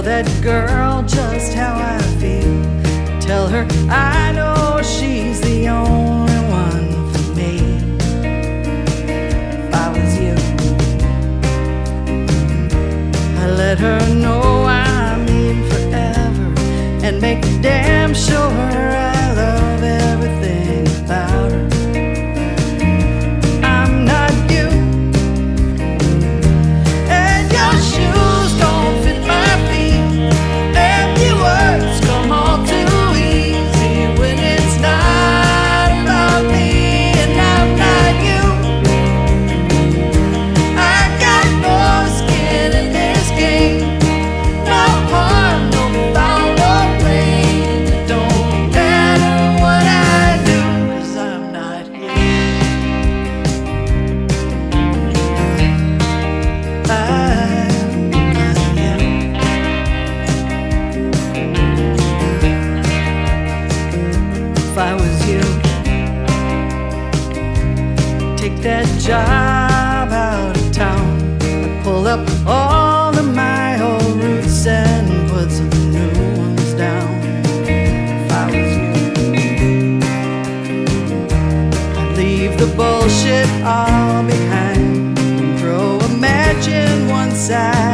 that girl just how I feel. Tell her I know she's the only one for me. If I was you, I let her know I mean forever, and make damn sure I love everything about her. I'm not you, and your shoes don't fit my feet. Empty words come all too easy when it's not about me. And I'm not you. I got no skin in this game. No harm, no foul, no pain. It don't matter what I do, 'cause I'm not you. If I was you, take that job out of town. I'd pull up all of my old roots and put some new ones down. If I was you, I'd leave the bullshit all behind and throw a match in one side